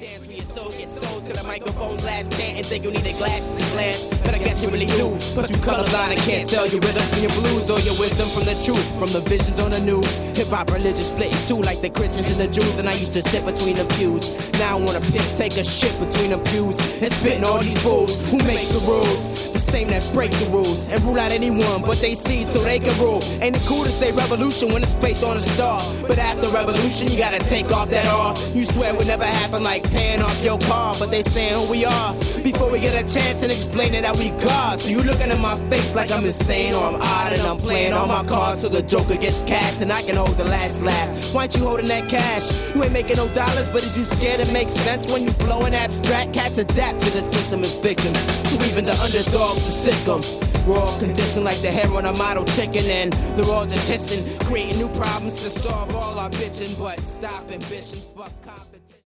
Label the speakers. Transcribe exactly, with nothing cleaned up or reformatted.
Speaker 1: dance when your soul gets sold to the microphone's last chant and think you need a glasses and glance, but I guess you really do. But you colorblind, I can't tell your rhythm from your blues or your wisdom from the truth, from the visions on the news. Hip-hop religion split in two like the Christians and the Jews, and I used to sit between the pews. Now I wanna piss, take a shit between the pews and spitting all these fools who make the rules, the same that break the rules and rule out anyone but they see so they can rule. Ain't it cool to say revolution when it's based on a star? But after revolution you gotta take off that R. You swear it would never happen, like paying off your car, but they saying who we are before we get a chance and explaining that we God. So you looking at my face like I'm insane or I'm odd, and I'm playing all my cards so the Joker gets cast and I can hold the last laugh. Why ain't you holding that cash? You ain't making no dollars, but is you scared it makes sense when you flowing abstract? Cats adapt to the system as victims, so even the underdogs are sick 'em. We're all conditioned like the hair on a model chicken, and they're all just hissing, creating new problems to solve all our bitching. But stop ambition, fuck cop.